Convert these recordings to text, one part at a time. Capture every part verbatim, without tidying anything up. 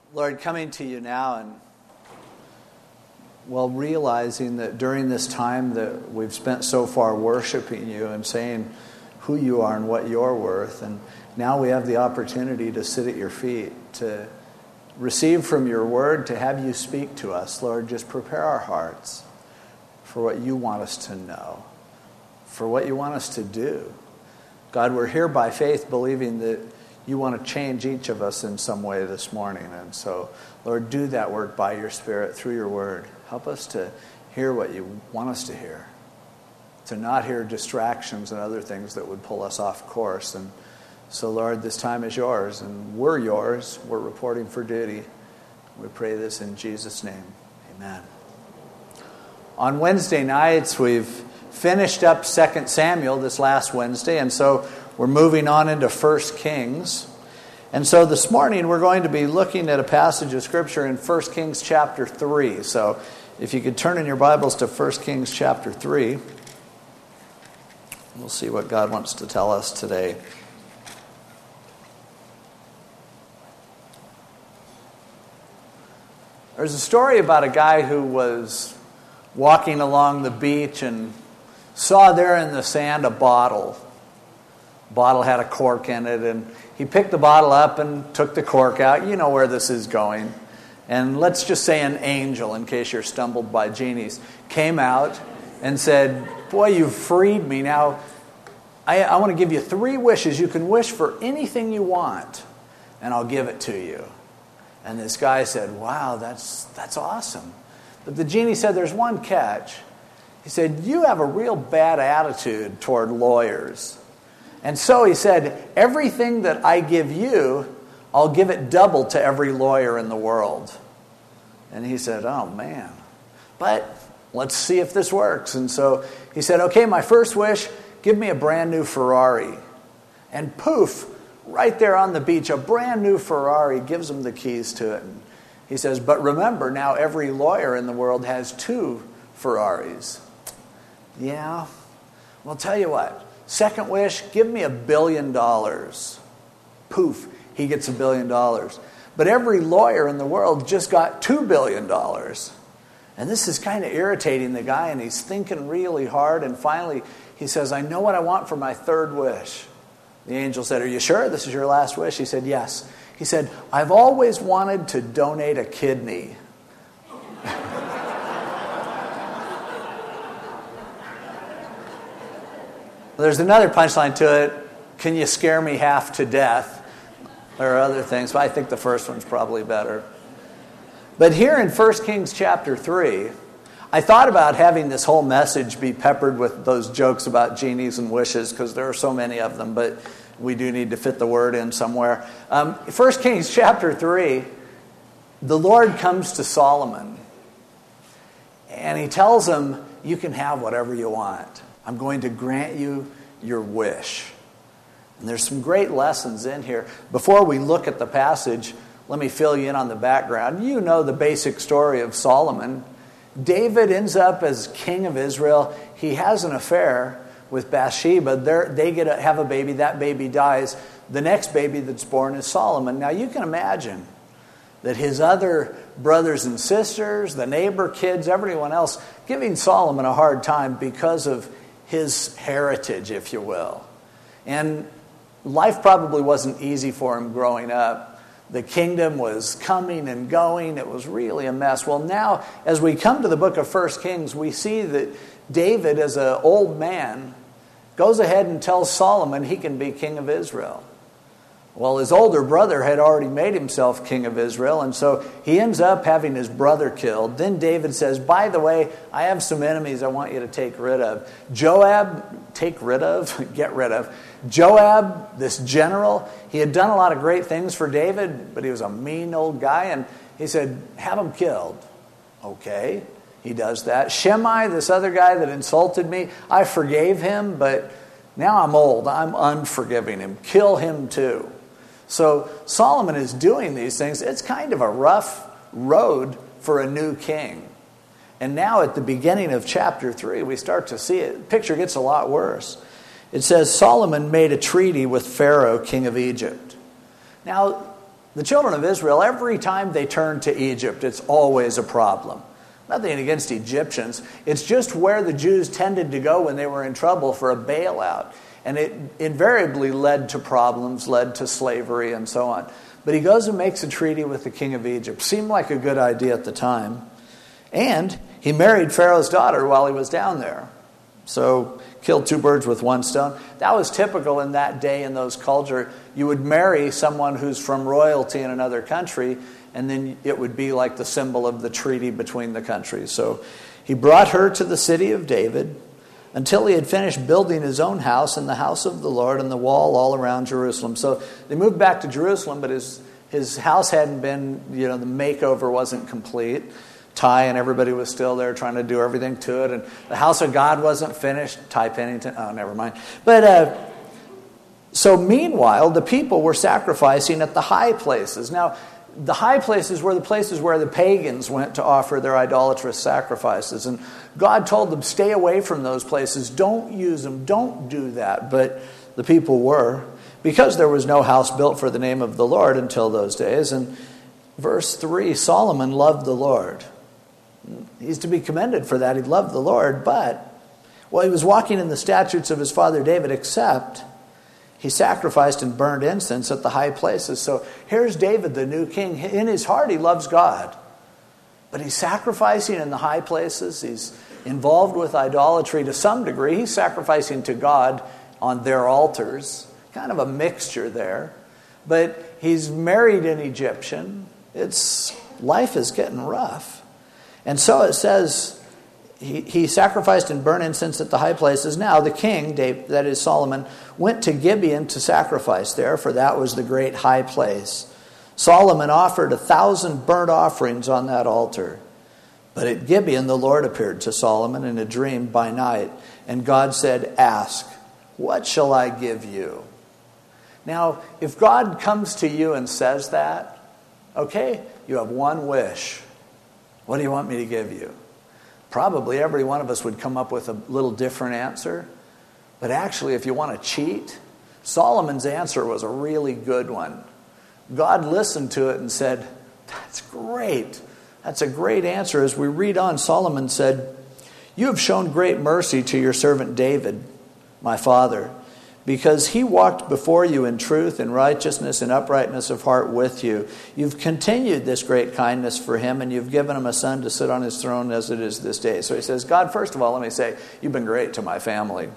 Lord, coming to you now and well, realizing that during this time that we've spent so far worshiping you and saying who you are and what you're worth, and now we have the opportunity to sit at your feet, to receive from your word, to have you speak to us. Lord, just prepare our hearts for what you want us to know, for what you want us to do. God, we're here by faith believing that you want to change each of us in some way this morning. And so, Lord, do that work by your Spirit through your word. Help us to hear what you want us to hear, to not hear distractions and other things that would pull us off course. And so, Lord, this time is yours, and we're yours. We're reporting for duty. We pray this in Jesus' name. Amen. On Wednesday nights, we've finished up Second Samuel this last Wednesday, and so we're moving on into First Kings. And so this morning we're going to be looking at a passage of Scripture in First Kings chapter three. So if you could turn in your Bibles to First Kings chapter three, we'll see what God wants to tell us today. There's a story about a guy who was walking along the beach and saw there in the sand a bottle. Bottle had a cork in it, and he picked the bottle up and took the cork out. You know where this is going. And let's just say an angel, in case you're stumbled by genies, came out and said, "Boy, you've freed me. Now, I, I want to give you three wishes. You can wish for anything you want, and I'll give it to you." And this guy said, "Wow, that's that's awesome." But the genie said, "There's one catch." He said, "You have a real bad attitude toward lawyers. And so," he said, "everything that I give you, I'll give it double to every lawyer in the world." And he said, "Oh, man. But let's see if this works." And so he said, "Okay, my first wish, give me a brand new Ferrari." And poof, right there on the beach, a brand new Ferrari, gives him the keys to it. And he says, "But remember, now every lawyer in the world has two Ferraris." "Yeah, well, tell you what. Second wish, give me a billion dollars." Poof, he gets a billion dollars. But every lawyer in the world just got two billion dollars. And this is kind of irritating the guy, and he's thinking really hard. And finally, he says, "I know what I want for my third wish." The angel said, "Are you sure this is your last wish?" He said, "Yes." He said, "I've always wanted to donate a kidney." There's another punchline to it. "Can you scare me half to death?" There are other things, but I think the first one's probably better. But here in First Kings chapter three, I thought about having this whole message be peppered with those jokes about genies and wishes, because there are so many of them, but we do need to fit the word in somewhere. Um, First Kings chapter three, the Lord comes to Solomon, and he tells him, "You can have whatever you want. I'm going to grant you your wish." And there's some great lessons in here. Before we look at the passage, let me fill you in on the background. You know the basic story of Solomon. David ends up as king of Israel. He has an affair with Bathsheba. They're, they get a, have a baby. That baby dies. The next baby that's born is Solomon. Now you can imagine that his other brothers and sisters, the neighbor kids, everyone else, giving Solomon a hard time because of his heritage, if you will. And life probably wasn't easy for him growing up. The kingdom was coming and going. It was really a mess. Well, now, as we come to the book of First Kings, we see that David, as an old man, goes ahead and tells Solomon he can be king of Israel. Well, his older brother had already made himself king of Israel, and so he ends up having his brother killed. Then David says, "By the way, I have some enemies I want you to take rid of." Joab, take rid of, get rid of. Joab, this general, he had done a lot of great things for David, but he was a mean old guy, and he said, "Have him killed." Okay, he does that. Shimei, this other guy that insulted me, I forgave him, but now I'm old. I'm unforgiving him. Kill him too. So Solomon is doing these things. It's kind of a rough road for a new king. And now at the beginning of chapter three, we start to see it. The picture gets a lot worse. It says, Solomon made a treaty with Pharaoh, king of Egypt. Now, The children of Israel, every time they turn to Egypt, it's always a problem. Nothing against Egyptians. It's just where the Jews tended to go when they were in trouble for a bailout. And it invariably led to problems, led to slavery, and so on. But he goes and makes a treaty with the king of Egypt. Seemed like a good idea at the time. And he married Pharaoh's daughter while he was down there. So, killed two birds with one stone. That was typical in that day in those culture. You would marry someone who's from royalty in another country, and then it would be like the symbol of the treaty between the countries. So, he brought her to the city of David until he had finished building his own house and the house of the Lord and the wall all around Jerusalem. So they moved back to Jerusalem, but his his house hadn't been, you know, the makeover wasn't complete. Ty and everybody was still there trying to do everything to it. And the house of God wasn't finished. Ty Pennington, oh, never mind. But uh, so meanwhile, the people were sacrificing at the high places. Now, the high places were the places where the pagans went to offer their idolatrous sacrifices. And God told them, stay away from those places. Don't use them. Don't do that. But the people were, because there was no house built for the name of the Lord until those days. And verse three, Solomon loved the Lord. He's to be commended for that. He loved the Lord. But, well, he was walking in the statutes of his father David, except he sacrificed and burned incense at the high places. So here's David, the new king. In his heart, he loves God. But he's sacrificing in the high places. He's involved with idolatry to some degree. He's sacrificing to God on their altars. Kind of a mixture there. But he's married an Egyptian. It's life is getting rough. And so it says He, he sacrificed and burned incense at the high places. Now the king, David, that is Solomon, went to Gibeon to sacrifice there, for that was the great high place. Solomon offered a thousand burnt offerings on that altar. But at Gibeon the Lord appeared to Solomon in a dream by night, and God said, ask, what shall I give you? Now, if God comes to you and says that, okay, you have one wish. What do you want me to give you? Probably every one of us would come up with a little different answer. But actually, if you want to cheat, Solomon's answer was a really good one. God listened to it and said, that's great. That's a great answer. As we read on, Solomon said, you have shown great mercy to your servant David, my father, because he walked before you in truth and righteousness and uprightness of heart with you. You've continued this great kindness for him, and you've given him a son to sit on his throne as it is this day. So he says, God, first of all, let me say, you've been great to my family.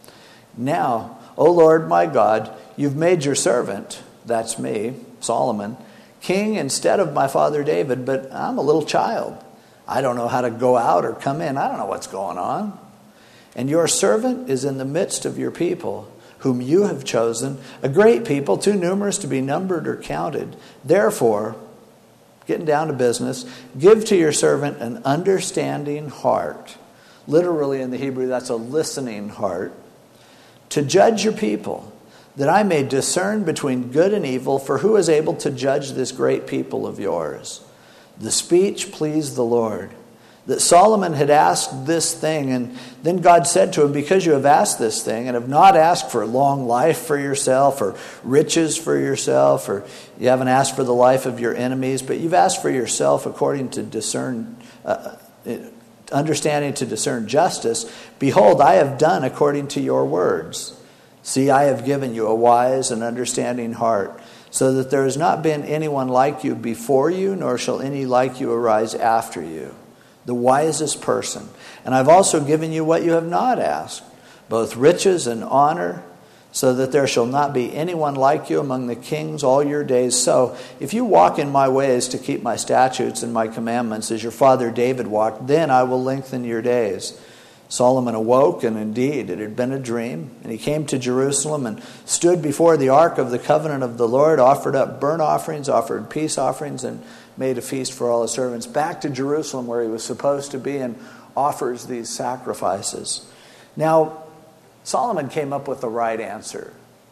Now, O Lord my God, you've made your servant, that's me, Solomon, king instead of my father David, but I'm a little child. I don't know how to go out or come in. I don't know what's going on. And your servant is in the midst of your people, whom you have chosen, a great people, too numerous to be numbered or counted. Therefore, getting down to business, give to your servant an understanding heart. Literally in the Hebrew, that's a listening heart. To judge your people, that I may discern between good and evil, for who is able to judge this great people of yours? The speech pleased the Lord, that Solomon had asked this thing, and then God said to him, because you have asked this thing and have not asked for long life for yourself or riches for yourself, or you haven't asked for the life of your enemies, but you've asked for yourself according to discern, uh, understanding to discern justice, behold, I have done according to your words. See, I have given you a wise and understanding heart, so that there has not been anyone like you before you, nor shall any like you arise after you. The wisest person. And I've also given you what you have not asked, both riches and honor, so that there shall not be anyone like you among the kings all your days. So, if you walk in my ways to keep my statutes and my commandments, as your father David walked, then I will lengthen your days. Solomon awoke, and indeed it had been a dream. And he came to Jerusalem and stood before the ark of the covenant of the Lord, offered up burnt offerings, offered peace offerings, and made a feast for all his servants. Back to Jerusalem where he was supposed to be, and offers these sacrifices. Now, Solomon came up with the right answer.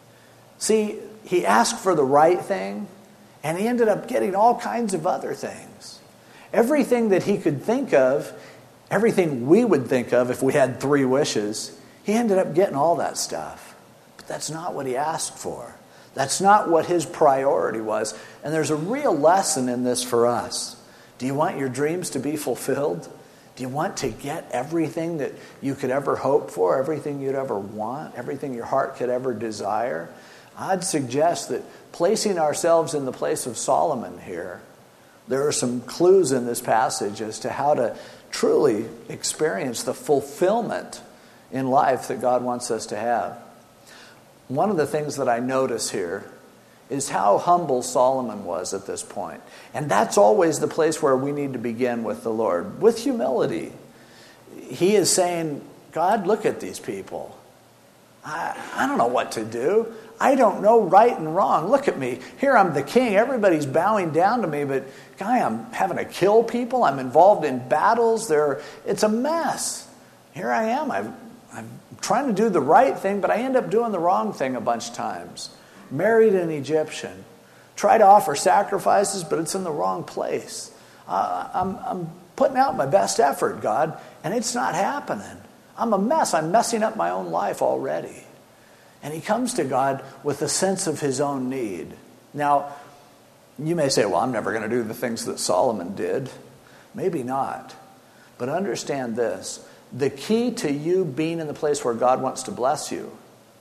See, he asked for the right thing, and he ended up getting all kinds of other things. Everything that he could think of, everything we would think of if we had three wishes, he ended up getting all that stuff. But that's not what he asked for. That's not what his priority was. And there's a real lesson in this for us. Do you want your dreams to be fulfilled? Do you want to get everything that you could ever hope for, everything you'd ever want, everything your heart could ever desire? I'd suggest that placing ourselves in the place of Solomon here, there are some clues in this passage as to how to truly experience the fulfillment in life that God wants us to have. One of the things that I notice here is how humble Solomon was at this point. And that's always the place where we need to begin with the Lord, with humility. He is saying, God, look at these people. I, I don't know what to do. I don't know right and wrong. Look at me. Here I'm the king. Everybody's bowing down to me, but guy, I'm having to kill people. I'm involved in battles. There, it's a mess. Here I am. I've, I'm trying to do the right thing, but I end up doing the wrong thing a bunch of times. Married an Egyptian. Try to offer sacrifices, but it's in the wrong place. Uh, I'm, I'm putting out my best effort, God, and it's not happening. I'm a mess. I'm messing up my own life already. And he comes to God with a sense of his own need. Now, you may say, well, I'm never going to do the things that Solomon did. Maybe not. But understand this. The key to you being in the place where God wants to bless you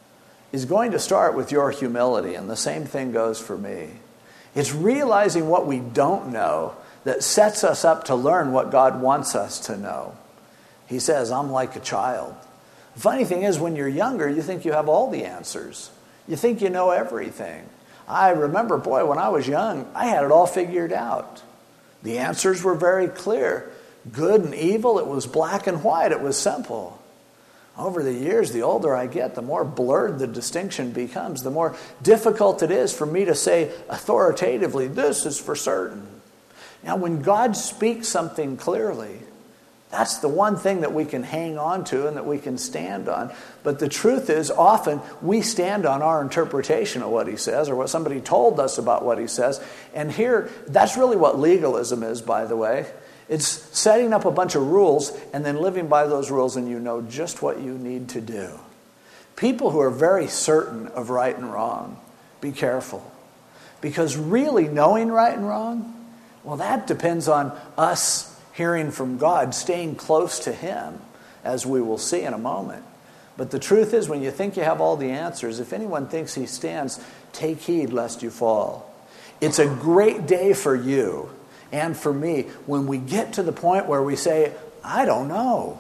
is going to start with your humility, and the same thing goes for me. It's realizing what we don't know that sets us up to learn what God wants us to know. He says, I'm like a child. The funny thing is, when you're younger, you think you have all the answers. You think you know everything. I remember, boy, when I was young, I had it all figured out. The answers were very clear. Good and evil, it was black and white, it was simple. Over the years, the older I get, the more blurred the distinction becomes, the more difficult it is for me to say authoritatively, this is for certain. Now, when God speaks something clearly, that's the one thing that we can hang on to and that we can stand on. But the truth is, often we stand on our interpretation of what he says or what somebody told us about what he says. And here, that's really what legalism is, by the way. It's setting up a bunch of rules and then living by those rules, and you know just what you need to do. People who are very certain of right and wrong, be careful. Because really knowing right and wrong, well, that depends on us hearing from God, staying close to him, as we will see in a moment. But the truth is, when you think you have all the answers, if anyone thinks he stands, take heed lest you fall. It's a great day for you and for me when we get to the point where we say, I don't know.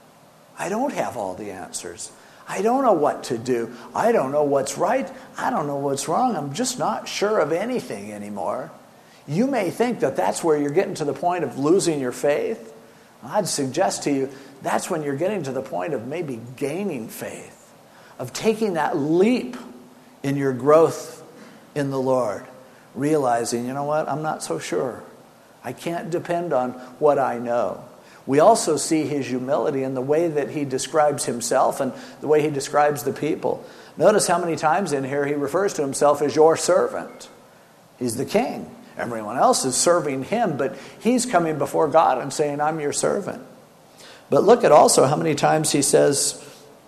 I don't have all the answers. I don't know what to do. I don't know what's right. I don't know what's wrong. I'm just not sure of anything anymore. You may think that that's where you're getting to the point of losing your faith. I'd suggest to you that's when you're getting to the point of maybe gaining faith, of taking that leap in your growth in the Lord, realizing, you know what, I'm not so sure. I can't depend on what I know. We also see his humility in the way that he describes himself and the way he describes the people. Notice how many times in here he refers to himself as your servant. He's the king. Everyone else is serving him, but he's coming before God and saying, I'm your servant. But look at also how many times he says,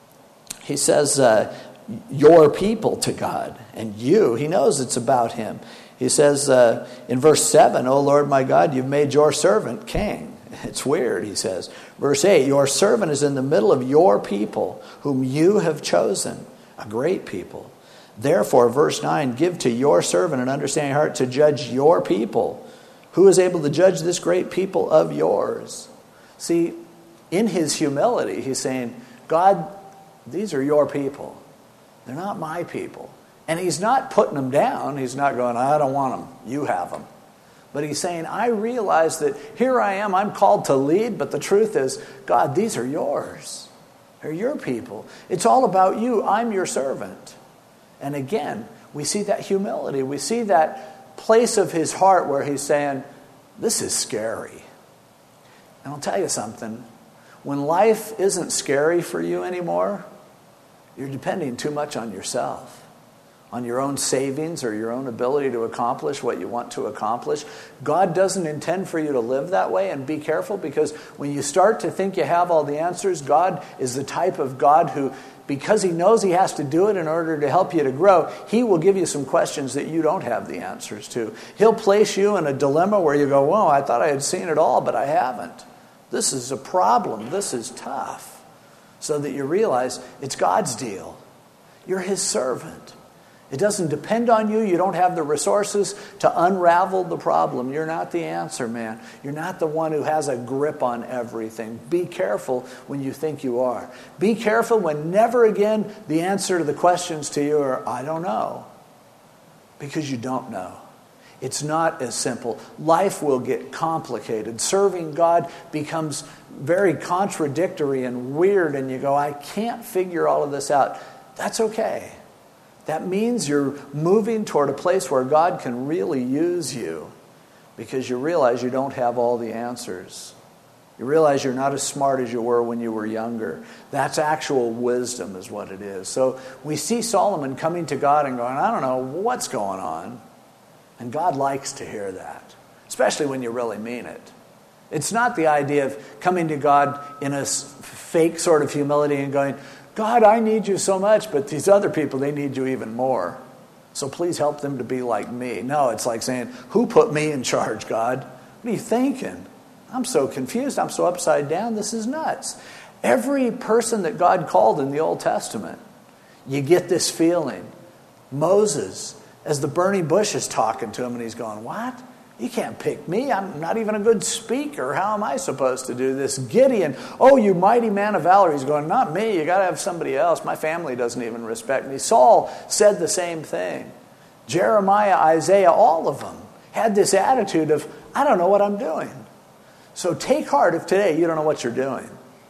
he says, uh, your people to God. And you, he knows it's about him. He says uh, in verse seven, O Lord my God, you've made your servant king. It's weird, he says. Verse eight, your servant is in the middle of your people, whom you have chosen, a great people. Therefore, verse nine, give to your servant an understanding heart to judge your people. Who is able to judge this great people of yours? See, in his humility, he's saying, God, these are your people. They're not my people. And he's not putting them down. He's not going, I don't want them. You have them. But he's saying, I realize that here I am. I'm called to lead. But the truth is, God, these are yours. They're your people. It's all about you. I'm your servant. And again, we see that humility. We see that place of his heart where he's saying, this is scary. And I'll tell you something. When life isn't scary for you anymore, you're depending too much on yourself, on your own savings or your own ability to accomplish what you want to accomplish. God doesn't intend for you to live that way, and be careful, because when you start to think you have all the answers, God is the type of God who because he knows he has to do it in order to help you to grow, he will give you some questions that you don't have the answers to. He'll place you in a dilemma where you go, whoa, I thought I had seen it all, but I haven't. This is a problem. This is tough. So that you realize it's God's deal. You're his servant. It doesn't depend on you. You don't have the resources to unravel the problem. You're not the answer man. You're not the one who has a grip on everything. Be careful when you think you are. Be careful when never again the answer to the questions to you are, I don't know. Because you don't know. It's not as simple. Life will get complicated. Serving God becomes very contradictory and weird, and you go, I can't figure all of this out. That's okay. That means you're moving toward a place where God can really use you because you realize you don't have all the answers. You realize you're not as smart as you were when you were younger. That's actual wisdom is what it is. So we see Solomon coming to God and going, I don't know what's going on. And God likes to hear that, especially when you really mean it. It's not the idea of coming to God in a fake sort of humility and going, God, I need you so much, but these other people, they need you even more. So please help them to be like me. No, it's like saying, who put me in charge, God? What are you thinking? I'm so confused. I'm so upside down. This is nuts. Every person that God called in the Old Testament, you get this feeling. Moses, as the burning bush is talking to him, and he's going, what? You can't pick me. I'm not even a good speaker. How am I supposed to do this? Gideon, oh, you mighty man of valor. He's going, not me. You got to have somebody else. My family doesn't even respect me. Saul said the same thing. Jeremiah, Isaiah, all of them had this attitude of, I don't know what I'm doing. So take heart if today you don't know what you're doing.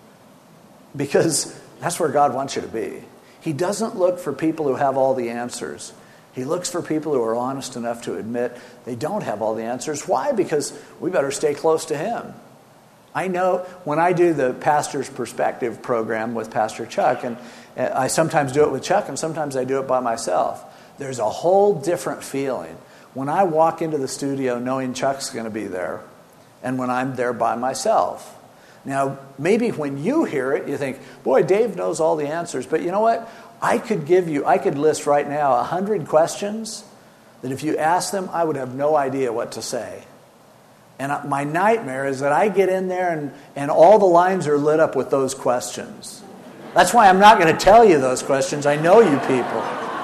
Because that's where God wants you to be. He doesn't look for people who have all the answers. He looks for people who are honest enough to admit they don't have all the answers. Why? Because we better stay close to him. I know when I do the Pastor's Perspective program with Pastor Chuck, and I sometimes do it with Chuck and sometimes I do it by myself, there's a whole different feeling when I walk into the studio knowing Chuck's going to be there and when I'm there by myself. Now, maybe when you hear it, you think, boy, Dave knows all the answers. But you know what? I could give you, I could list right now a hundred questions that if you ask them, I would have no idea what to say. And my nightmare is that I get in there and, and all the lines are lit up with those questions. That's why I'm not going to tell you those questions. I know you people.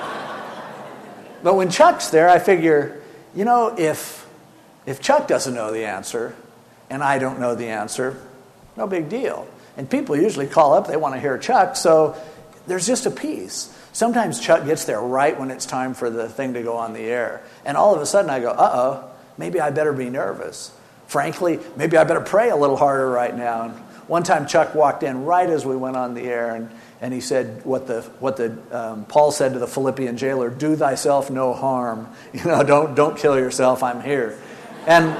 But when Chuck's there, I figure, you know, if if Chuck doesn't know the answer and I don't know the answer, no big deal. And people usually call up, they want to hear Chuck, so there's just a peace. Sometimes Chuck gets there right when it's time for the thing to go on the air. And all of a sudden I go, uh-oh, maybe I better be nervous. Frankly, maybe I better pray a little harder right now. And one time Chuck walked in right as we went on the air, and, and he said what the what the um, Paul said to the Philippian jailer, do thyself no harm. You know, don't don't kill yourself, I'm here. And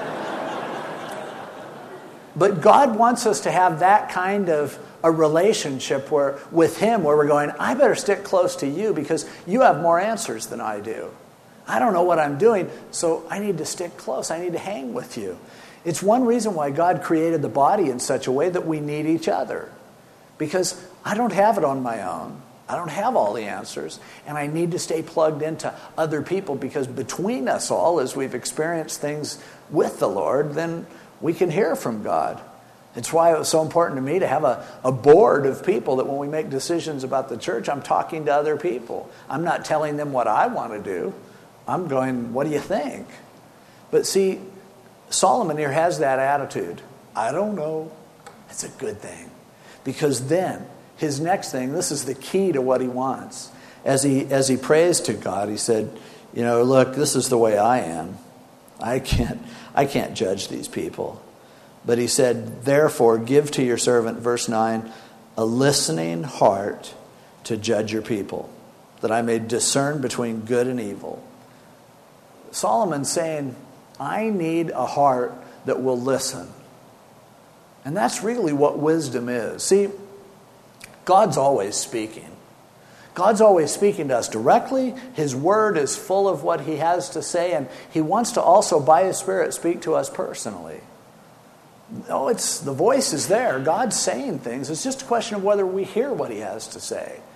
but God wants us to have that kind of a relationship where with him where we're going, I better stick close to you because you have more answers than I do. I don't know what I'm doing, so I need to stick close. I need to hang with you. It's one reason why God created the body in such a way that we need each other. Because I don't have it on my own. I don't have all the answers. And I need to stay plugged into other people because between us all, as we've experienced things with the Lord, then we can hear from God. It's why it was so important to me to have a, a board of people that when we make decisions about the church, I'm talking to other people. I'm not telling them what I want to do. I'm going, what do you think? But see, Solomon here has that attitude. I don't know. It's a good thing. Because then, his next thing, this is the key to what he wants. As he as he prays to God, he said, you know, look, this is the way I am. I can't I can't judge these people. But he said, therefore, give to your servant, verse nine, a listening heart to judge your people, that I may discern between good and evil. Solomon's saying, I need a heart that will listen. And that's really what wisdom is. See, God's always speaking. God's always speaking to us directly. His word is full of what he has to say, and he wants to also, by his Spirit, speak to us personally. No, it's the voice is there. God's saying things. It's just a question of whether we hear what he has to say.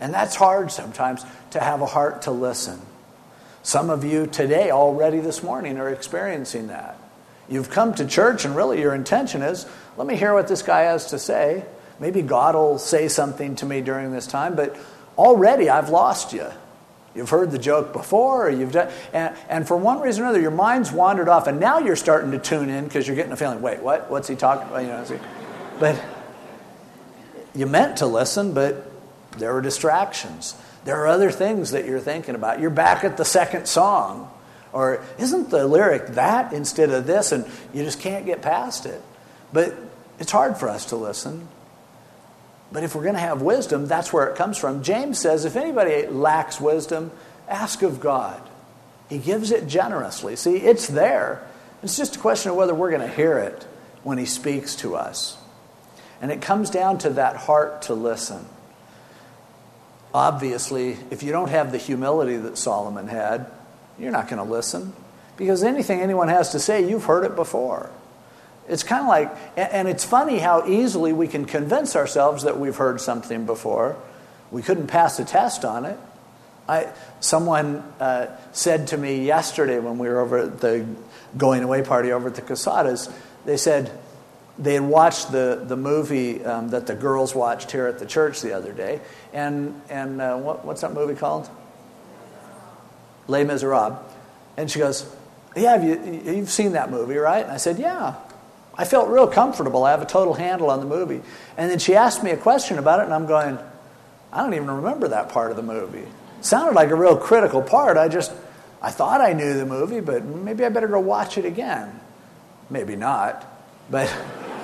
And that's hard sometimes, to have a heart to listen. Some of you today, already this morning, are experiencing that. You've come to church and really your intention is, let me hear what this guy has to say. Maybe God will say something to me during this time, but already I've lost you. You've heard the joke before, or you've done, and, and for one reason or another, your mind's wandered off, and now you're starting to tune in because you're getting a feeling, wait, what? What's he talking about? You know, see? But you meant to listen, but there were distractions. There are other things that you're thinking about. You're back at the second song. Or isn't the lyric that instead of this? And you just can't get past it. But it's hard for us to listen. But if we're going to have wisdom, that's where it comes from. James says, if anybody lacks wisdom, ask of God. He gives it generously. See, it's there. It's just a question of whether we're going to hear it when he speaks to us. And it comes down to that heart to listen. Obviously, if you don't have the humility that Solomon had, you're not going to listen. Because anything anyone has to say, you've heard it before. It's kind of like, and it's funny how easily we can convince ourselves that we've heard something before. We couldn't pass a test on it. I, someone uh, said to me yesterday when we were over at the going away party over at the Casadas, they said they had watched the, the movie um, that the girls watched here at the church the other day. And, and uh, what, what's that movie called? Les Miserables. And she goes, yeah, have you, you've seen that movie, right? And I said, yeah. I felt real comfortable. I have a total handle on the movie. And then she asked me a question about it, and I'm going, I don't even remember that part of the movie. It sounded like a real critical part. I just, I thought I knew the movie, but maybe I better go watch it again. Maybe not. But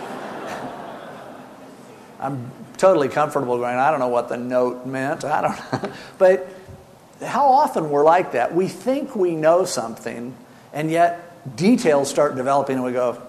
I'm totally comfortable going, I don't know what the note meant. I don't know. But how often we're like that? We think we know something, and yet details start developing, and we go,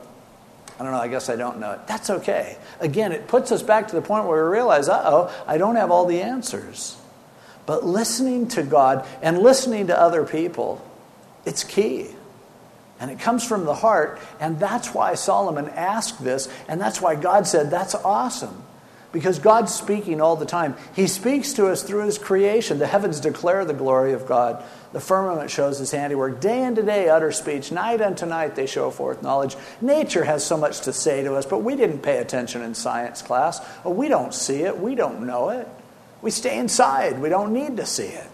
I don't know, I guess I don't know it. That's okay. Again, it puts us back to the point where we realize, uh-oh, I don't have all the answers. But listening to God and listening to other people, it's key. And it comes from the heart, and that's why Solomon asked this, and that's why God said, that's awesome. Because God's speaking all the time. He speaks to us through his creation. The heavens declare the glory of God. The firmament shows his handiwork. Day unto day utter speech. Night unto night they show forth knowledge. Nature has so much to say to us, but we didn't pay attention in science class. Oh, we don't see it. We don't know it. We stay inside. We don't need to see it.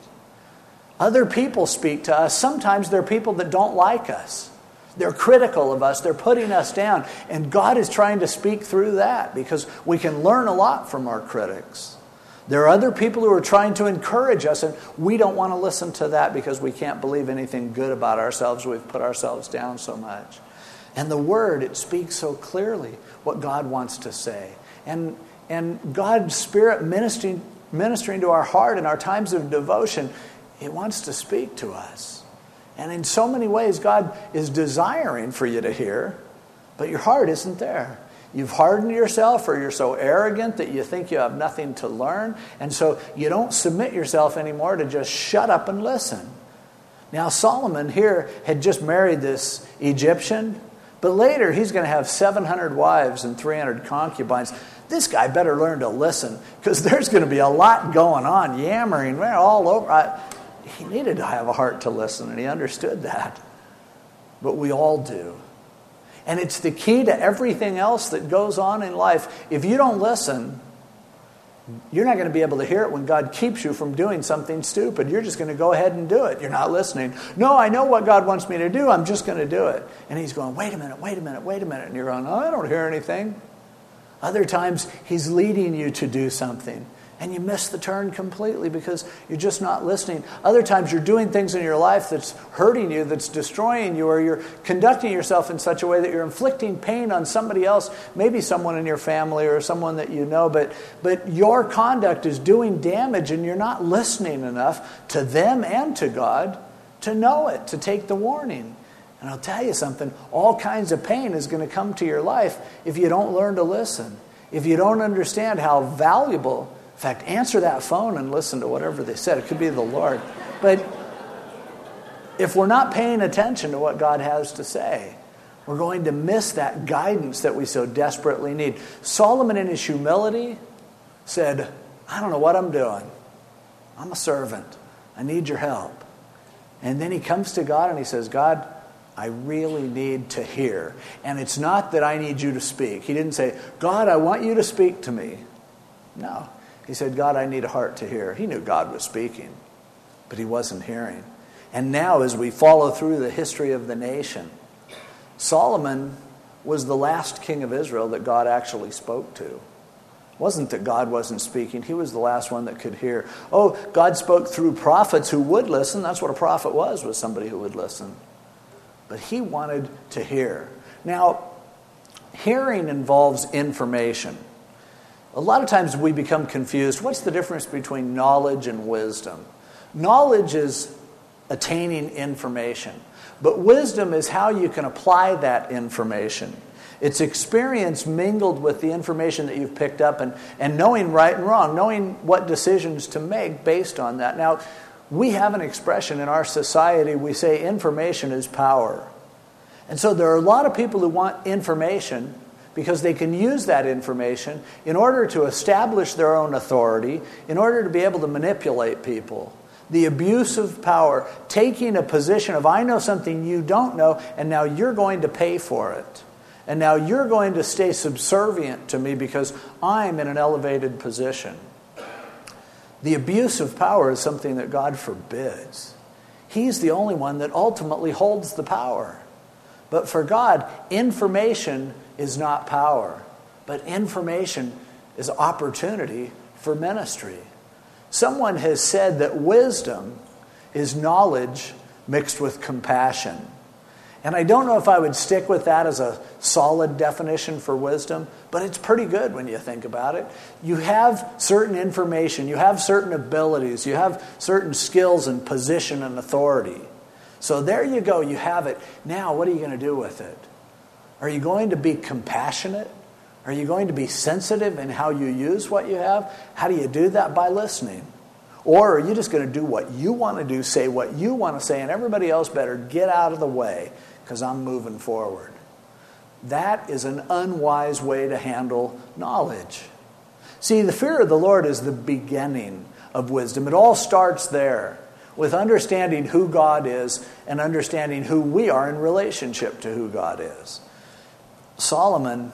Other people speak to us. Sometimes they're people that don't like us. They're critical of us. They're putting us down. And God is trying to speak through that because we can learn a lot from our critics. There are other people who are trying to encourage us, and we don't want to listen to that because we can't believe anything good about ourselves. We've put ourselves down so much. And the Word, it speaks so clearly what God wants to say. And, and God's Spirit ministering, ministering to our heart in our times of devotion, it wants to speak to us. And in so many ways, God is desiring for you to hear, but your heart isn't there. You've hardened yourself, or you're so arrogant that you think you have nothing to learn, and so you don't submit yourself anymore to just shut up and listen. Now, Solomon here had just married this Egyptian, but later he's going to have seven hundred wives and three hundred concubines. This guy better learn to listen, because there's going to be a lot going on, yammering all over. I, He needed to have a heart to listen, and he understood that. But we all do. And it's the key to everything else that goes on in life. If you don't listen, you're not going to be able to hear it when God keeps you from doing something stupid. You're just going to go ahead and do it. You're not listening. No, I know what God wants me to do. I'm just going to do it. And he's going, wait a minute, wait a minute, wait a minute. And you're going, oh, I don't hear anything. Other times, he's leading you to do something. And you miss the turn completely because you're just not listening. Other times you're doing things in your life that's hurting you, that's destroying you, or you're conducting yourself in such a way that you're inflicting pain on somebody else, maybe someone in your family or someone that you know, but, but your conduct is doing damage and you're not listening enough to them and to God to know it, to take the warning. And I'll tell you something, all kinds of pain is going to come to your life if you don't learn to listen, if you don't understand how valuable. In fact, answer that phone and listen to whatever they said. It could be the Lord. But if we're not paying attention to what God has to say, we're going to miss that guidance that we so desperately need. Solomon, in his humility, said, I don't know what I'm doing. I'm a servant. I need your help. And then he comes to God and he says, God, I really need to hear. And it's not that I need you to speak. He didn't say, God, I want you to speak to me. No. He said, God, I need a heart to hear. He knew God was speaking, but he wasn't hearing. And now as we follow through the history of the nation, Solomon was the last king of Israel that God actually spoke to. It wasn't that God wasn't speaking. He was the last one that could hear. Oh, God spoke through prophets who would listen. That's what a prophet was, was somebody who would listen. But he wanted to hear. Now, hearing involves information. A lot of times we become confused. What's the difference between knowledge and wisdom? Knowledge is attaining information. But wisdom is how you can apply that information. It's experience mingled with the information that you've picked up and, and knowing right and wrong, knowing what decisions to make based on that. Now, we have an expression in our society, we say information is power. And so there are a lot of people who want information because they can use that information in order to establish their own authority, in order to be able to manipulate people. The abuse of power, taking a position of, I know something you don't know, and now you're going to pay for it. And now you're going to stay subservient to me because I'm in an elevated position. The abuse of power is something that God forbids. He's the only one that ultimately holds the power. But for God, information is not power, but information is opportunity for ministry. Someone has said that wisdom is knowledge mixed with compassion. And I don't know if I would stick with that as a solid definition for wisdom, but it's pretty good when you think about it. You have certain information, you have certain abilities, you have certain skills and position and authority. So there you go, you have it. Now what are you going to do with it? Are you going to be compassionate? Are you going to be sensitive in how you use what you have? How do you do that? By listening. Or are you just going to do what you want to do, say what you want to say, and everybody else better get out of the way because I'm moving forward? That is an unwise way to handle knowledge. See, the fear of the Lord is the beginning of wisdom. It all starts there with understanding who God is and understanding who we are in relationship to who God is. Solomon,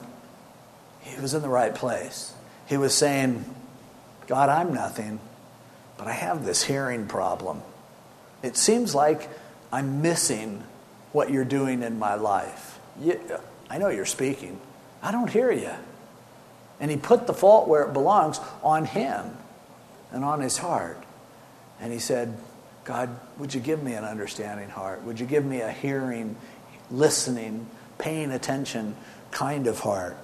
he was in the right place. He was saying, God, I'm nothing, but I have this hearing problem. It seems like I'm missing what you're doing in my life. You, I know you're speaking. I don't hear you. And he put the fault where it belongs, on him and on his heart. And he said, God, would you give me an understanding heart? Would you give me a hearing, listening, paying attention kind of heart?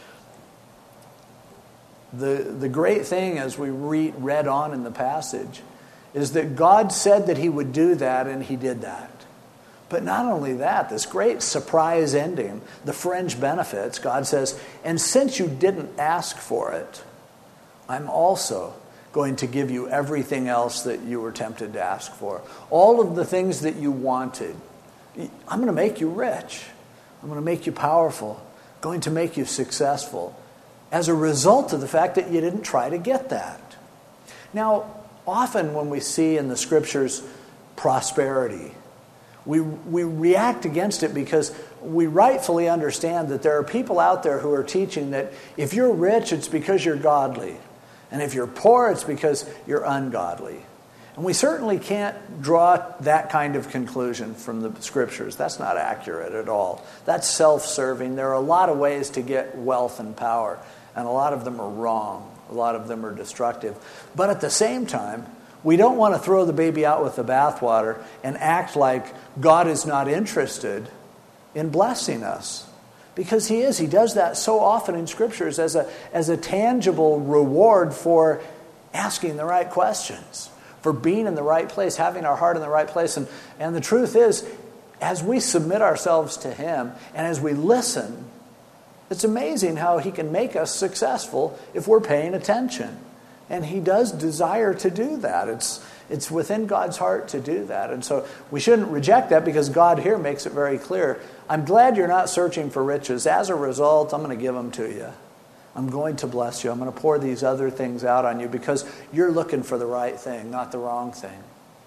The, the great thing, as we read, read on in the passage, is that God said that he would do that, and he did that. But not only that, this great surprise ending, the fringe benefits, God says, and since you didn't ask for it, I'm also going to give you everything else that you were tempted to ask for. All of the things that you wanted. I'm going to make you rich. I'm going to make you powerful. I'm going to make you successful as a result of the fact that you didn't try to get that. Now, often when we see in the scriptures prosperity, we we react against it because we rightfully understand that there are people out there who are teaching that if you're rich, it's because you're godly. And if you're poor, it's because you're ungodly. And we certainly can't draw that kind of conclusion from the scriptures. That's not accurate at all. That's self-serving. There are a lot of ways to get wealth and power, and a lot of them are wrong. A lot of them are destructive. But at the same time, we don't want to throw the baby out with the bathwater and act like God is not interested in blessing us. Because he is. He does that so often in scriptures as a, as a tangible reward for asking the right questions, for being in the right place, having our heart in the right place. And, and the truth is, as we submit ourselves to him and as we listen, it's amazing how he can make us successful if we're paying attention. And he does desire to do that. It's, it's within God's heart to do that. And so we shouldn't reject that because God here makes it very clear. I'm glad you're not searching for riches. As a result, I'm going to give them to you. I'm going to bless you. I'm going to pour these other things out on you because you're looking for the right thing, not the wrong thing.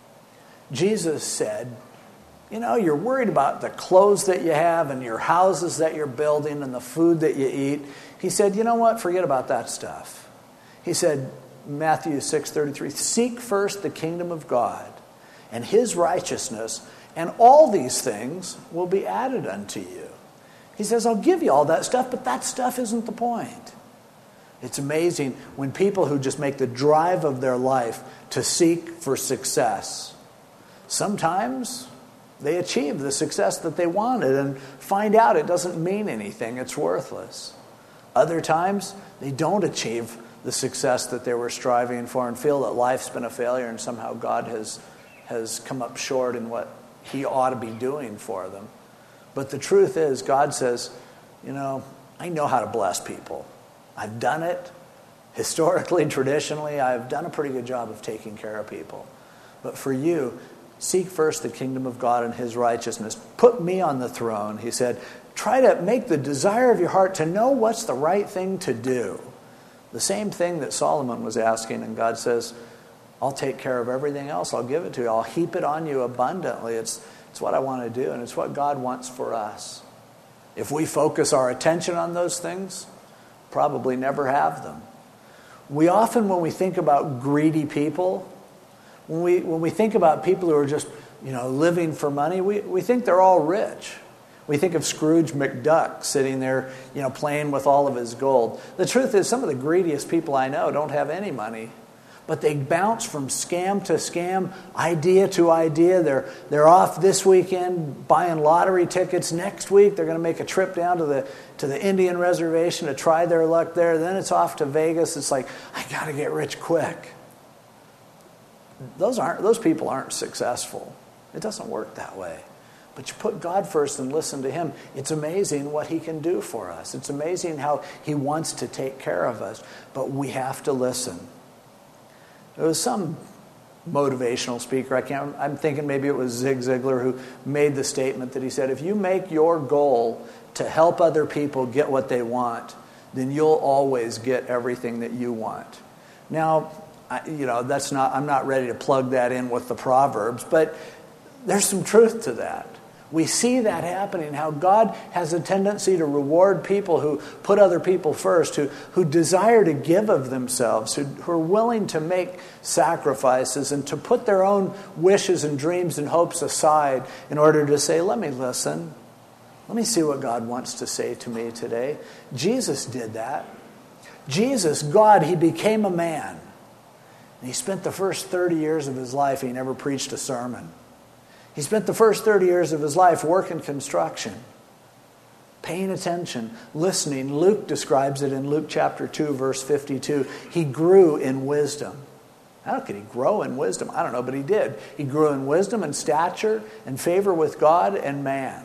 Jesus said, you know, you're worried about the clothes that you have and your houses that you're building and the food that you eat. He said, you know what? Forget about that stuff. He said, Matthew six thirty-three, seek first the kingdom of God and his righteousness, and all these things will be added unto you. He says, I'll give you all that stuff, but that stuff isn't the point. It's amazing when people who just make the drive of their life to seek for success, sometimes they achieve the success that they wanted and find out it doesn't mean anything, it's worthless. Other times, they don't achieve the success that they were striving for and feel that life's been a failure and somehow God has, has come up short in what he ought to be doing for them. But the truth is, God says, you know, I know how to bless people. I've done it. Historically, traditionally, I've done a pretty good job of taking care of people. But for you, seek first the kingdom of God and his righteousness. Put me on the throne, he said. Try to make the desire of your heart to know what's the right thing to do. The same thing that Solomon was asking, and God says, I'll take care of everything else. I'll give it to you. I'll heap it on you abundantly. It's, it's what I want to do, and it's what God wants for us. If we focus our attention on those things, probably never have them. We often, when we think about greedy people, when we when we think about people who are just, you know, living for money, we, we think they're all rich. We think of Scrooge McDuck sitting there, you know, playing with all of his gold. The truth is, some of the greediest people I know don't have any money, but they bounce from scam to scam, idea to idea. They're they're off this weekend buying lottery tickets. Next week, they're going to make a trip down to the to the Indian reservation to try their luck there. Then it's off to Vegas. It's like, I got to get rich quick. Those aren't those people aren't successful. It doesn't work that way. But you put God first and listen to him. It's amazing what he can do for us. It's amazing how he wants to take care of us. But we have to listen. There was some motivational speaker, I can't, I'm thinking maybe it was Zig Ziglar, who made the statement that he said, if you make your goal to help other people get what they want, then you'll always get everything that you want. Now, I, you know, that's not, I'm not ready to plug that in with the Proverbs, but there's some truth to that. We see that happening, how God has a tendency to reward people who put other people first, who, who desire to give of themselves, who, who are willing to make sacrifices and to put their own wishes and dreams and hopes aside in order to say, let me listen. Let me see what God wants to say to me today. Jesus did that. Jesus, God, he became a man. And he spent the first thirty years of his life, he never preached a sermon. He spent the first thirty years of his life working construction, paying attention, listening. Luke describes it in Luke chapter two, verse fifty-two. He grew in wisdom. How could he grow in wisdom? I don't know, but he did. He grew in wisdom and stature and favor with God and man.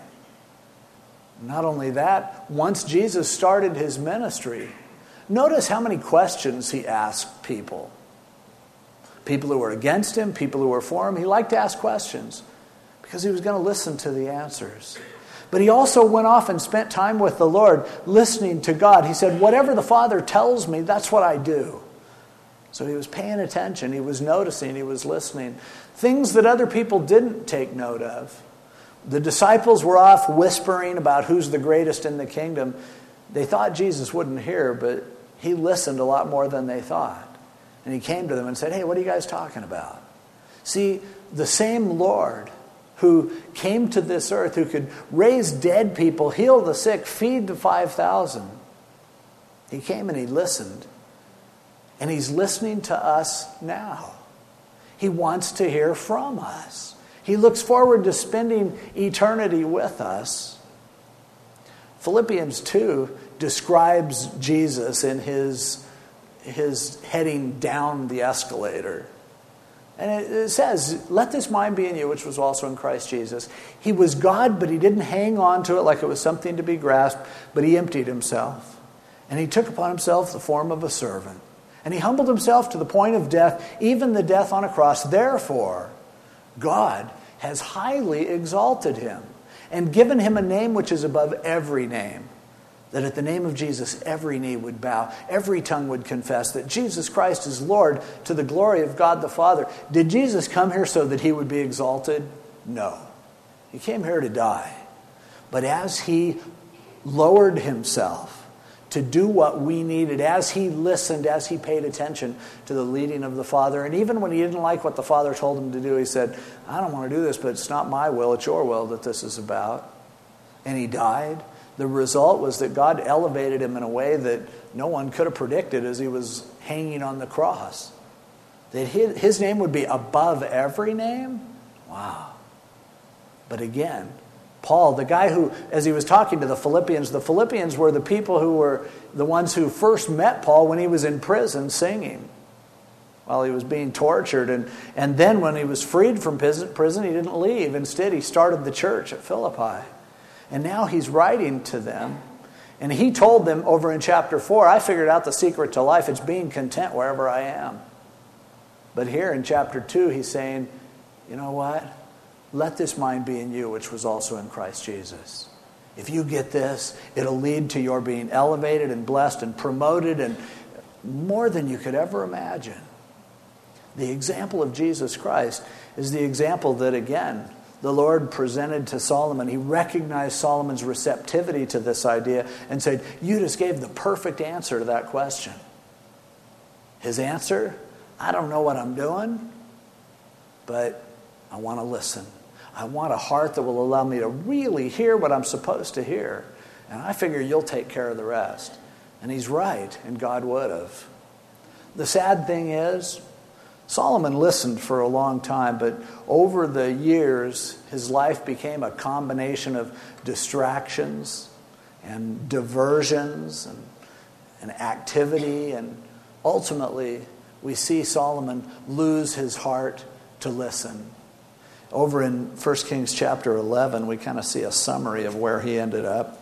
Not only that, once Jesus started his ministry, notice how many questions he asked people. People who were against him, people who were for him. He liked to ask questions because he was going to listen to the answers. But he also went off and spent time with the Lord, listening to God. He said, whatever the Father tells me, that's what I do. So he was paying attention. He was noticing. He was listening. Things that other people didn't take note of. The disciples were off whispering about who's the greatest in the kingdom. They thought Jesus wouldn't hear, but he listened a lot more than they thought. And he came to them and said, hey, what are you guys talking about? See, the same Lord who came to this earth, who could raise dead people, heal the sick, feed the five thousand. He came and he listened. And he's listening to us now. He wants to hear from us. He looks forward to spending eternity with us. Philippians two describes Jesus in his, his heading down the escalator. And it, it says, let this mind be in you, which was also in Christ Jesus. He was God, but he didn't hang on to it like it was something to be grasped, but he emptied himself. And he took upon himself the form of a servant. And he humbled himself to the point of death, even the death on a cross. Therefore, God has highly exalted him and given him a name which is above every name, that at the name of Jesus, every knee would bow, every tongue would confess that Jesus Christ is Lord to the glory of God the Father. Did Jesus come here so that he would be exalted? No. He came here to die. But as he lowered himself to do what we needed, as he listened, as he paid attention to the leading of the Father, and even when he didn't like what the Father told him to do, he said, I don't want to do this, but it's not my will, it's your will that this is about. And he died. The result was that God elevated him in a way that no one could have predicted as he was hanging on the cross. That his, his name would be above every name? Wow. But again, Paul, the guy who, as he was talking to the Philippians, the Philippians were the people who were the ones who first met Paul when he was in prison singing, while he was being tortured. And, and then when he was freed from prison, he didn't leave. Instead, he started the church at Philippi. And now he's writing to them. And he told them over in chapter four, I figured out the secret to life. It's being content wherever I am. But here in chapter two, he's saying, you know what? Let this mind be in you, which was also in Christ Jesus. If you get this, it'll lead to your being elevated and blessed and promoted and more than you could ever imagine. The example of Jesus Christ is the example that, again, the Lord presented to Solomon. He recognized Solomon's receptivity to this idea and said, you just gave the perfect answer to that question. His answer, I don't know what I'm doing, but I want to listen. I want a heart that will allow me to really hear what I'm supposed to hear. And I figure you'll take care of the rest. And he's right, and God would have. The sad thing is, Solomon listened for a long time, but over the years, his life became a combination of distractions and diversions and, and activity. And ultimately, we see Solomon lose his heart to listen. Over in First Kings chapter eleven, we kind of see a summary of where he ended up.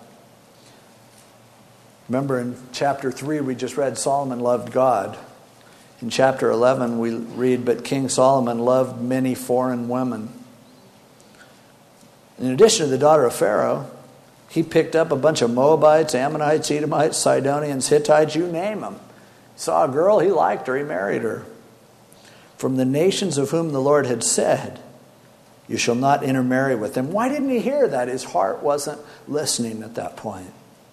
Remember in chapter three, we just read Solomon loved God. In chapter eleven, we read, but King Solomon loved many foreign women. In addition to the daughter of Pharaoh, he picked up a bunch of Moabites, Ammonites, Edomites, Sidonians, Hittites, you name them. He saw a girl, he liked her, he married her. From the nations of whom the Lord had said, you shall not intermarry with them. Why didn't he hear that? His heart wasn't listening at that point.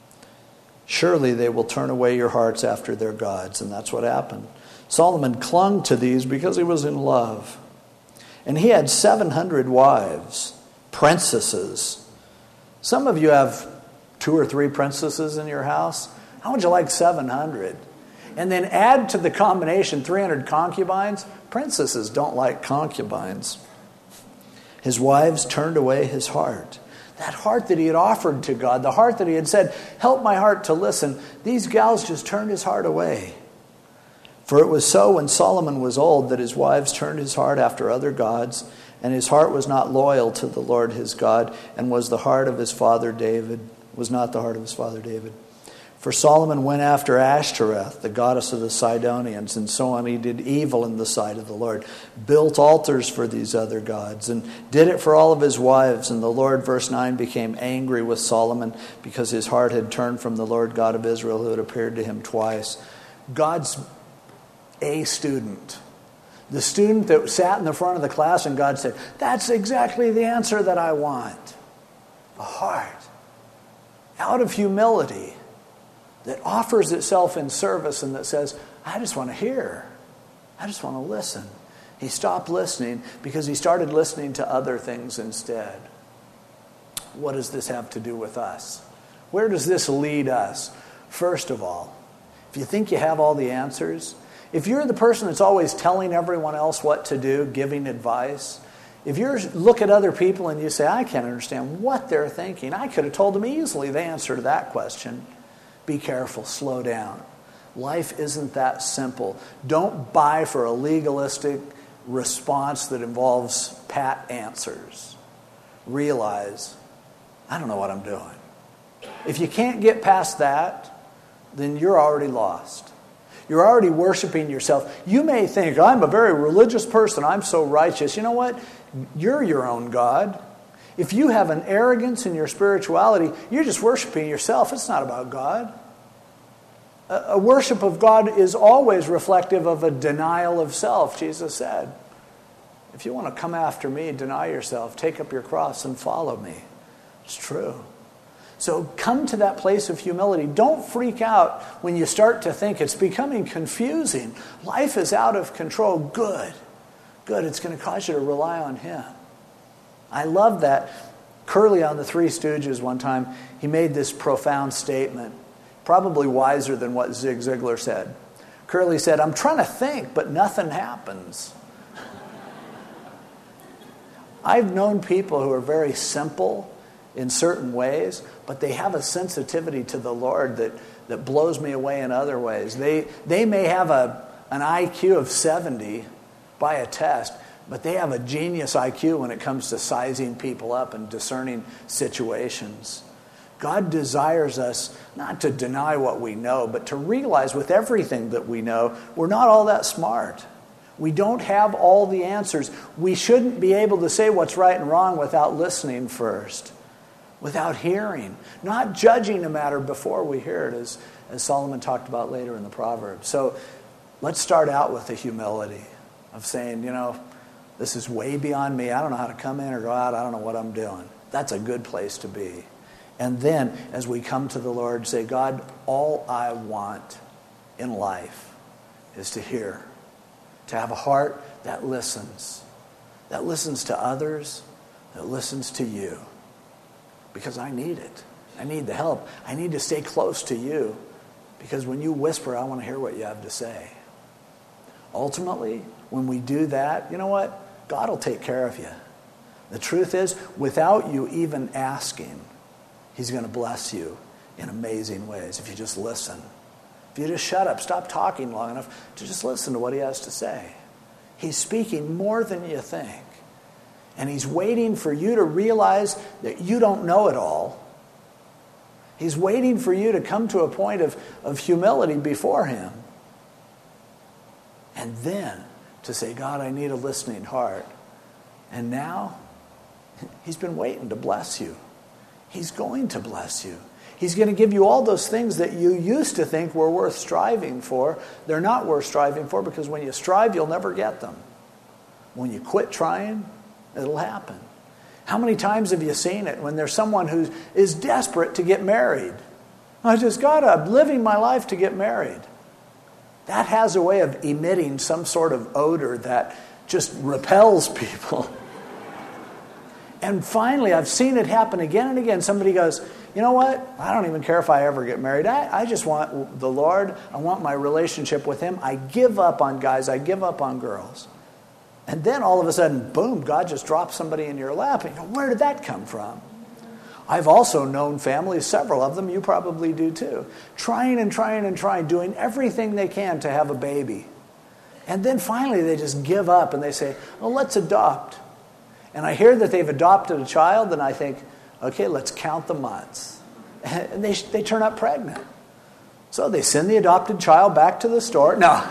Surely they will turn away your hearts after their gods. And that's what happened. Solomon clung to these because he was in love. And he had seven hundred wives, princesses. Some of you have two or three princesses in your house. How would you like seven hundred? And then add to the combination three hundred concubines. Princesses don't like concubines. His wives turned away his heart. That heart that he had offered to God, the heart that he had said, help my heart to listen. These gals just turned his heart away. For it was so when Solomon was old that his wives turned his heart after other gods, and his heart was not loyal to the Lord his God, and was the heart of his father David, was not the heart of his father David. For Solomon went after Ashtoreth, the goddess of the Sidonians, and so on. He did evil in the sight of the Lord, built altars for these other gods, and did it for all of his wives. And the Lord, verse nine, became angry with Solomon because his heart had turned from the Lord God of Israel, who had appeared to him twice. God's a student. The student that sat in the front of the class and God said, that's exactly the answer that I want. A heart out of humility that offers itself in service and that says, I just want to hear. I just want to listen. He stopped listening because he started listening to other things instead. What does this have to do with us? Where does this lead us? First of all, if you think you have all the answers, if you're the person that's always telling everyone else what to do, giving advice, if you look at other people and you say, I can't understand what they're thinking, I could have told them easily the answer to that question. Be careful, slow down. Life isn't that simple. Don't buy for a legalistic response that involves pat answers. Realize, I don't know what I'm doing. If you can't get past that, then you're already lost. You're already worshiping yourself. You may think, I'm a very religious person. I'm so righteous. You know what? You're your own God. If you have an arrogance in your spirituality, you're just worshiping yourself. It's not about God. A, a worship of God is always reflective of a denial of self, Jesus said. If you want to come after me, deny yourself, take up your cross and follow me. It's true. So come to that place of humility. Don't freak out when you start to think it's becoming confusing. Life is out of control. Good. Good. It's going to cause you to rely on Him. I love that. Curly on the Three Stooges one time, he made this profound statement, probably wiser than what Zig Ziglar said. Curly said, I'm trying to think, but nothing happens. I've known people who are very simple in certain ways, but they have a sensitivity to the Lord that, that blows me away in other ways. They, they may have a, an I Q of seventy by a test, but they have a genius I Q when it comes to sizing people up and discerning situations. God desires us not to deny what we know, but to realize with everything that we know, we're not all that smart. We don't have all the answers. We shouldn't be able to say what's right and wrong without listening first, without hearing, not judging a matter before we hear it, as, as Solomon talked about later in the Proverbs. So let's start out with the humility of saying, you know, this is way beyond me. I don't know how to come in or go out. I don't know what I'm doing. That's a good place to be. And then as we come to the Lord, say, God, all I want in life is to hear, to have a heart that listens, that listens to others, that listens to you. Because I need it. I need the help. I need to stay close to you. Because when you whisper, I want to hear what you have to say. Ultimately, when we do that, you know what? God will take care of you. The truth is, without you even asking, He's going to bless you in amazing ways if you just listen. If you just shut up, stop talking long enough to just listen to what He has to say. He's speaking more than you think. And He's waiting for you to realize that you don't know it all. He's waiting for you to come to a point of, of humility before Him. And then to say, God, I need a listening heart. And now, He's been waiting to bless you. He's going to bless you. He's going to give you all those things that you used to think were worth striving for. They're not worth striving for, because when you strive, you'll never get them. When you quit trying, it'll happen. How many times have you seen it when there's someone who is desperate to get married? I just got up, living my life to get married. That has a way of emitting some sort of odor that just repels people. And finally, I've seen it happen again and again. Somebody goes, you know what? I don't even care if I ever get married. I, I just want the Lord. I want my relationship with Him. I give up on guys. I give up on girls. And then all of a sudden, boom, God just drops somebody in your lap. And you go, where did that come from? I've also known families, several of them, you probably do too, trying and trying and trying, doing everything they can to have a baby. And then finally they just give up and they say, well, let's adopt. And I hear that they've adopted a child, and I think, okay, let's count the months. And they, they turn up pregnant. So they send the adopted child back to the store. No.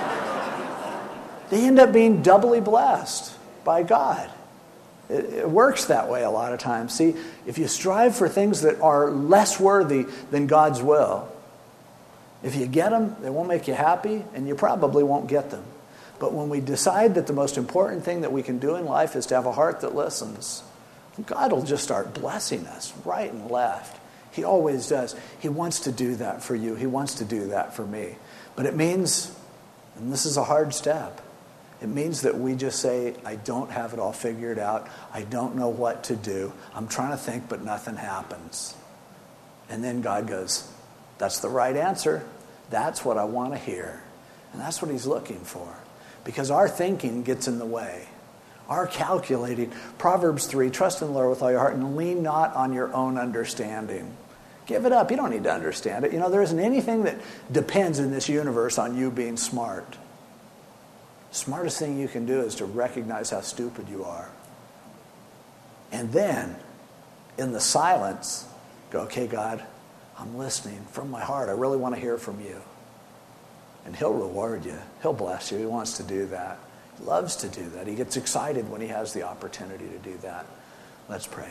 They end up being doubly blessed by God. It, it works that way a lot of times. See, if you strive for things that are less worthy than God's will, if you get them, they won't make you happy, and you probably won't get them. But when we decide that the most important thing that we can do in life is to have a heart that listens, God will just start blessing us right and left. He always does. He wants to do that for you. He wants to do that for me. But it means, and this is a hard step, it means that we just say, I don't have it all figured out. I don't know what to do. I'm trying to think, but nothing happens. And then God goes, that's the right answer. That's what I want to hear. And that's what He's looking for. Because our thinking gets in the way. Our calculating. Proverbs three, trust in the Lord with all your heart and lean not on your own understanding. Give it up. You don't need to understand it. You know, there isn't anything that depends in this universe on you being smart. The smartest thing you can do is to recognize how stupid you are. And then, in the silence, go, okay, God, I'm listening from my heart. I really want to hear from you. And He'll reward you. He'll bless you. He wants to do that. He loves to do that. He gets excited when He has the opportunity to do that. Let's pray.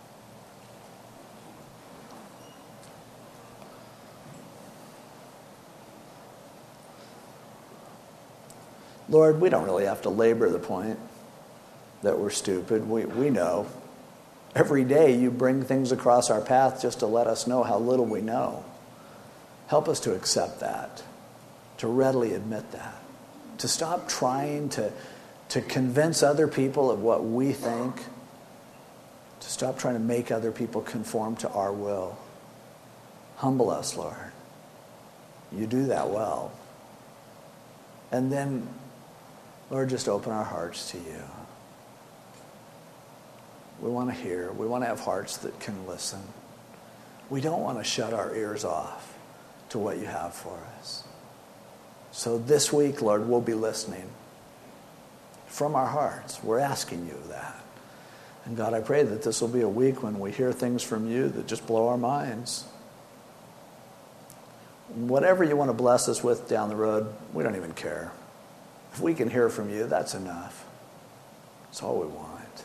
Lord, we don't really have to labor the point that we're stupid. We, we know. Every day you bring things across our path just to let us know how little we know. Help us to accept that, to readily admit that, to stop trying to, to convince other people of what we think, to stop trying to make other people conform to our will. Humble us, Lord. You do that well. And then, Lord, just open our hearts to you. We want to hear. We want to have hearts that can listen. We don't want to shut our ears off to what you have for us. So this week, Lord, we'll be listening from our hearts. We're asking you that. And God, I pray that this will be a week when we hear things from you that just blow our minds. Whatever you want to bless us with down the road, we don't even care. If we can hear from you, that's enough. That's all we want.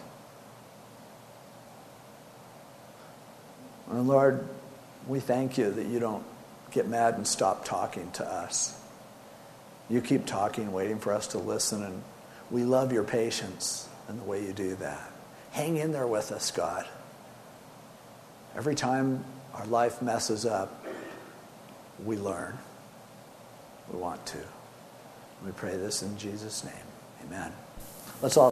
And Lord, we thank you that you don't get mad and stop talking to us. You keep talking, waiting for us to listen, and we love your patience and the way you do that. Hang in there with us, God. Every time our life messes up, we learn. We want to. We pray this in Jesus' name. Amen. Let's all